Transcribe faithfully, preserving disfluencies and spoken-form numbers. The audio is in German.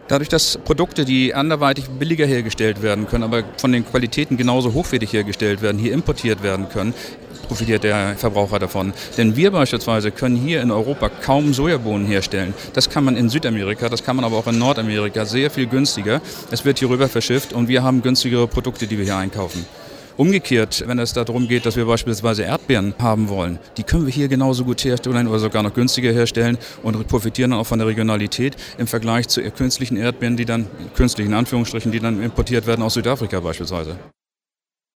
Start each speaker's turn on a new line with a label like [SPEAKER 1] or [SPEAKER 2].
[SPEAKER 1] Dadurch, dass Produkte, die anderweitig billiger hergestellt werden können, aber von den Qualitäten genauso hochwertig hergestellt werden, hier importiert werden können, profitiert der Verbraucher davon. Denn wir beispielsweise können hier in Europa kaum Sojabohnen herstellen. Das kann man in Südamerika, das kann man aber auch in Nordamerika sehr viel günstiger. Es wird hier rüber verschifft und wir haben günstigere Produkte, die wir hier einkaufen. Umgekehrt, wenn es darum geht, dass wir beispielsweise Erdbeeren haben wollen, die können wir hier genauso gut herstellen oder sogar noch günstiger herstellen und profitieren dann auch von der Regionalität im Vergleich zu künstlichen Erdbeeren, die dann, künstlichen Anführungsstrichen, die dann importiert werden aus Südafrika beispielsweise.